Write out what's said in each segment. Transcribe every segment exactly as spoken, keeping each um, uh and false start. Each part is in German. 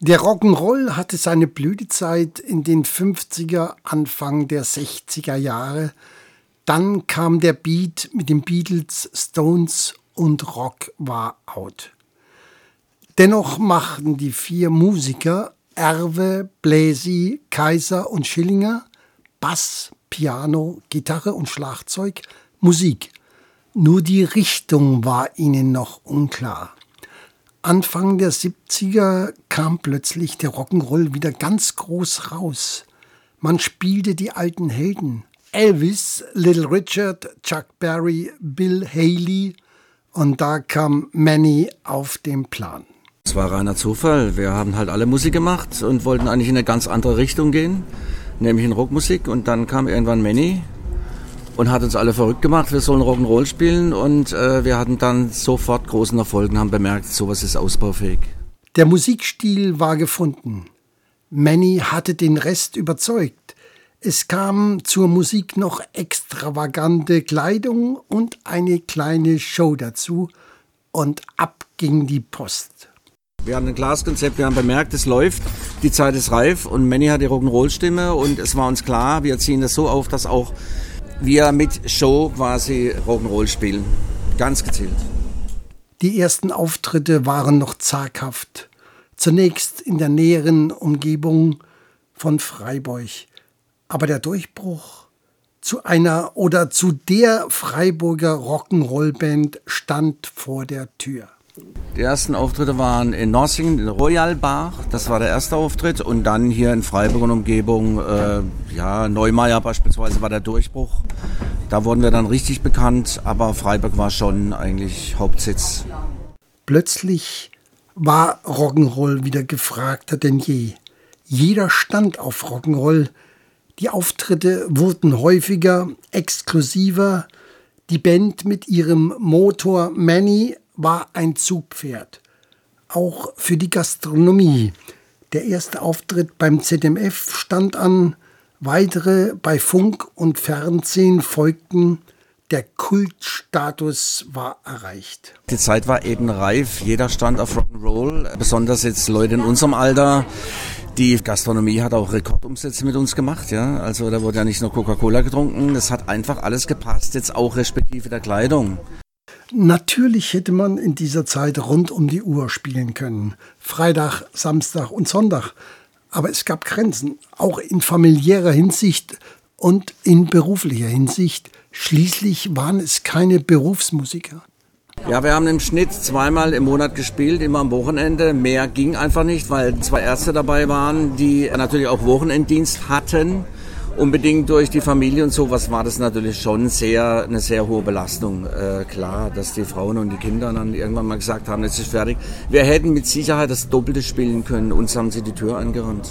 Der Rock'n'Roll hatte seine Blütezeit in den fünfziger, Anfang der sechziger Jahre. Dann kam der Beat mit den Beatles, Stones und Rock war out. Dennoch machten die vier Musiker Erwe, Bläsi, Kaiser und Schillinger Bass, Piano, Gitarre und Schlagzeug Musik. Nur die Richtung war ihnen noch unklar. Anfang der siebziger kam plötzlich der Rock'n'Roll wieder ganz groß raus. Man spielte die alten Helden. Elvis, Little Richard, Chuck Berry, Bill Haley und da kam Manny auf den Plan. Es war reiner Zufall. Wir haben halt alle Musik gemacht und wollten eigentlich in eine ganz andere Richtung gehen, nämlich in Rockmusik. Und dann kam irgendwann Manny und hat uns alle verrückt gemacht, wir sollen Rock'n'Roll spielen und äh, wir hatten dann sofort großen Erfolg und haben bemerkt, sowas ist ausbaufähig. Der Musikstil war gefunden. Manny hatte den Rest überzeugt. Es kam zur Musik noch extravagante Kleidung und eine kleine Show dazu und ab ging die Post. Wir haben ein Glaskonzept, wir haben bemerkt, es läuft, die Zeit ist reif und Manny hat die Rock'n'Roll-Stimme und es war uns klar, wir ziehen das so auf, dass auch wir mit Show quasi Rock'n'Roll spielen. Ganz gezielt. Die ersten Auftritte waren noch zaghaft. Zunächst in der näheren Umgebung von Freiburg. Aber der Durchbruch zu einer oder zu der Freiburger Rock'n'Roll-Band stand vor der Tür. Die ersten Auftritte waren in Norsingen, in Royal Bar, das war der erste Auftritt. Und dann hier in Freiburg und Umgebung, äh, ja, Neumeier beispielsweise war der Durchbruch. Da wurden wir dann richtig bekannt, aber Freiburg war schon eigentlich Hauptsitz. Plötzlich war Rock'n'Roll wieder gefragter denn je. Jeder stand auf Rock'n'Roll. Die Auftritte wurden häufiger, exklusiver. Die Band mit ihrem Motor Manny war ein Zugpferd. Auch für die Gastronomie. Der erste Auftritt beim Z M F stand an, weitere bei Funk und Fernsehen folgten. Der Kultstatus war erreicht. Die Zeit war eben reif, jeder stand auf Rock'n'Roll, besonders jetzt Leute in unserem Alter. Die Gastronomie hat auch Rekordumsätze mit uns gemacht, ja. Also da wurde ja nicht nur Coca-Cola getrunken, das hat einfach alles gepasst, jetzt auch respektive der Kleidung. Natürlich hätte man in dieser Zeit rund um die Uhr spielen können. Freitag, Samstag und Sonntag. Aber es gab Grenzen, auch in familiärer Hinsicht und in beruflicher Hinsicht. Schließlich waren es keine Berufsmusiker. Ja, wir haben im Schnitt zweimal im Monat gespielt, immer am Wochenende. Mehr ging einfach nicht, weil zwei Ärzte dabei waren, die natürlich auch Wochenenddienst hatten. Unbedingt durch die Familie und sowas war das natürlich schon sehr, eine sehr hohe Belastung. Äh, klar, dass die Frauen und die Kinder dann irgendwann mal gesagt haben, jetzt ist fertig. Wir hätten mit Sicherheit das Doppelte spielen können, uns haben sie die Tür eingerannt.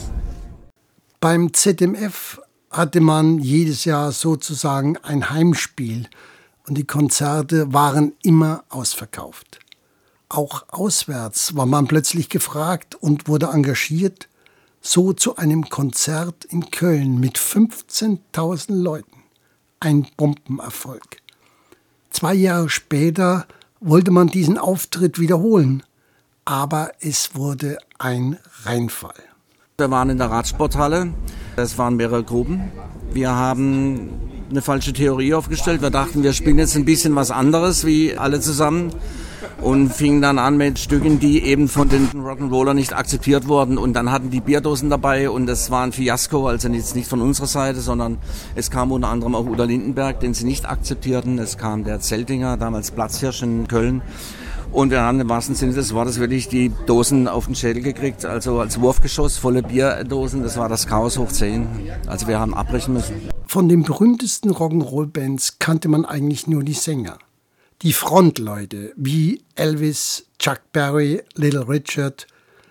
Beim Z M F hatte man jedes Jahr sozusagen ein Heimspiel und die Konzerte waren immer ausverkauft. Auch auswärts war man plötzlich gefragt und wurde engagiert. So zu einem Konzert in Köln mit fünfzehntausend Leuten. Ein Bombenerfolg. Zwei Jahre später wollte man diesen Auftritt wiederholen, aber es wurde ein Reinfall. Wir waren in der Radsporthalle, es waren mehrere Gruppen. Wir haben eine falsche Theorie aufgestellt. Wir dachten, wir spielen jetzt ein bisschen was anderes wie alle zusammen. Und fingen dann an mit Stücken, die eben von den Rock'n'Rollern nicht akzeptiert wurden. Und dann hatten die Bierdosen dabei und das war ein Fiasko, also jetzt nicht von unserer Seite, sondern es kam unter anderem auch Udo Lindenberg, den sie nicht akzeptierten. Es kam der Zeltinger, damals Platzhirsch in Köln. Und wir haben im wahrsten Sinne des Wortes wirklich die Dosen auf den Schädel gekriegt, also als Wurfgeschoss, volle Bierdosen. Das war das Chaos hoch zehn. Also wir haben abbrechen müssen. Von den berühmtesten Rock'n'Roll-Bands kannte man eigentlich nur die Sänger. Die Frontleute wie Elvis, Chuck Berry, Little Richard.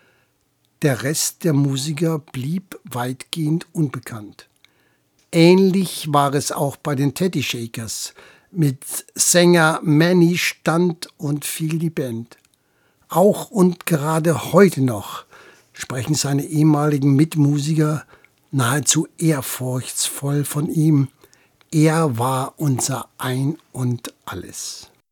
Der Rest der Musiker blieb weitgehend unbekannt. Ähnlich war es auch bei den Teddy Shakers. Mit Sänger Manny stand und fiel die Band. Auch und gerade heute noch sprechen seine ehemaligen Mitmusiker nahezu ehrfurchtsvoll von ihm. Er war unser Ein und Alles.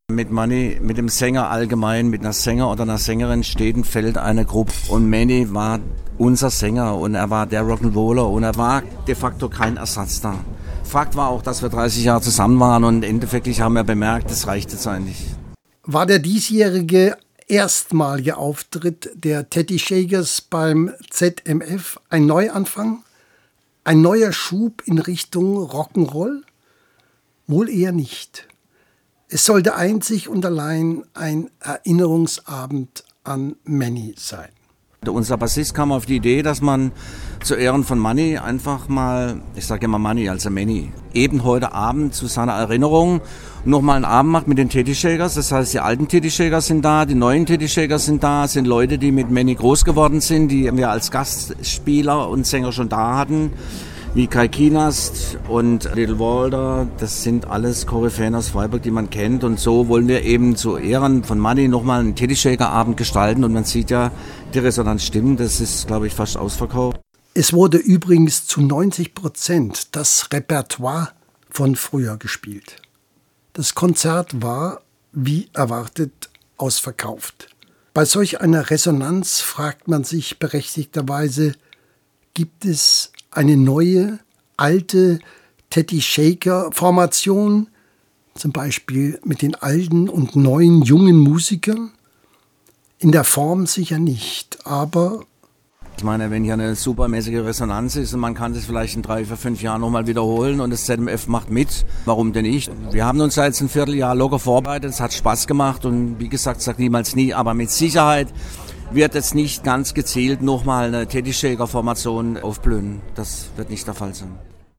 Mit Manny, mit dem Sänger allgemein, mit einer Sänger oder einer Sängerin steht und fällt eine Gruppe. Und Manny war unser Sänger und er war der Rock'n'Roller und er war de facto kein Ersatz da. Fakt war auch, dass wir dreißig Jahre zusammen waren und endeffektiv haben wir bemerkt, das reicht jetzt eigentlich. War der diesjährige erstmalige Auftritt der Teddy Shakers beim Z M F ein Neuanfang? Ein neuer Schub in Richtung Rock'n'Roll? Wohl eher nicht. Es sollte einzig und allein ein Erinnerungsabend an Manny sein. Unser Bassist kam auf die Idee, dass man zu Ehren von Manny einfach mal, ich sage immer Manny, also Manny, eben heute Abend zu seiner Erinnerung nochmal einen Abend macht mit den Teddy Shakers. Das heißt, die alten Teddy Shakers sind da, die neuen Teddy Shakers sind da, sind Leute, die mit Manny groß geworden sind, die wir als Gastspieler und Sänger schon da hatten, wie Kai Kienast und Little Walter. Das sind alles Koryphäen aus Freiburg, die man kennt. Und so wollen wir eben zu Ehren von Manny nochmal einen Teddy Shaker Abend gestalten. Und man sieht ja, die Resonanz stimmt. Das ist, glaube ich, fast ausverkauft. Es wurde übrigens zu neunzig Prozent das Repertoire von früher gespielt. Das Konzert war, wie erwartet, ausverkauft. Bei solch einer Resonanz fragt man sich berechtigterweise, gibt es eine neue, alte Teddy Shaker Formation, zum Beispiel mit den alten und neuen jungen Musikern? In der Form sicher nicht, aber ich meine, wenn hier eine supermäßige Resonanz ist und man kann das vielleicht in drei, vier, fünf Jahren nochmal wiederholen und das Z M F macht mit, warum denn nicht? Wir haben uns da jetzt ein Vierteljahr locker vorbereitet, es hat Spaß gemacht und wie gesagt, sag niemals nie, aber mit Sicherheit wird jetzt nicht ganz gezielt nochmal eine Teddy Shaker Formation aufblühen. Das wird nicht der Fall sein.